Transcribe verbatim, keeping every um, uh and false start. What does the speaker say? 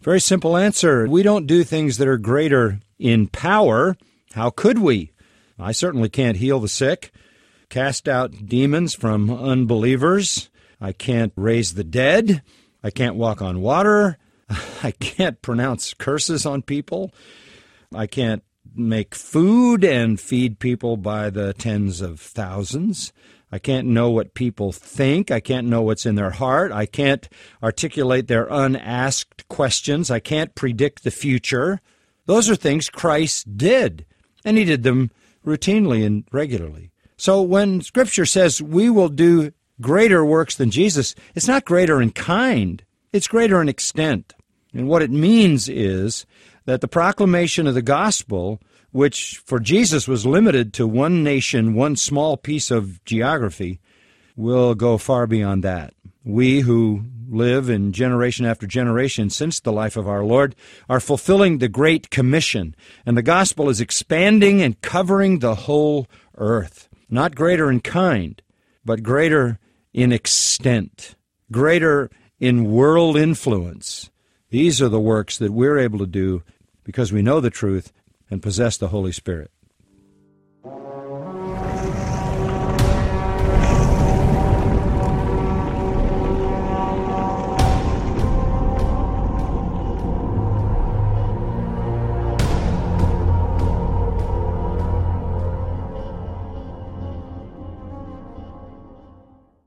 Very simple answer. We don't do things that are greater in power. How could we? I certainly can't heal the sick, cast out demons from unbelievers. I can't raise the dead. I can't walk on water. I can't pronounce curses on people. I can't make food and feed people by the tens of thousands. I can't know what people think. I can't know what's in their heart. I can't articulate their unasked questions. I can't predict the future. Those are things Christ did, and he did them routinely and regularly. So when Scripture says we will do greater works than Jesus, it's not greater in kind. It's greater in extent. And what it means is that the proclamation of the gospel, which for Jesus was limited to one nation, one small piece of geography, will go far beyond that. We who live in generation after generation since the life of our Lord are fulfilling the Great Commission, and the gospel is expanding and covering the whole earth. Not greater in kind, but greater in extent, greater in world influence. These are the works that we're able to do because we know the truth and possess the Holy Spirit.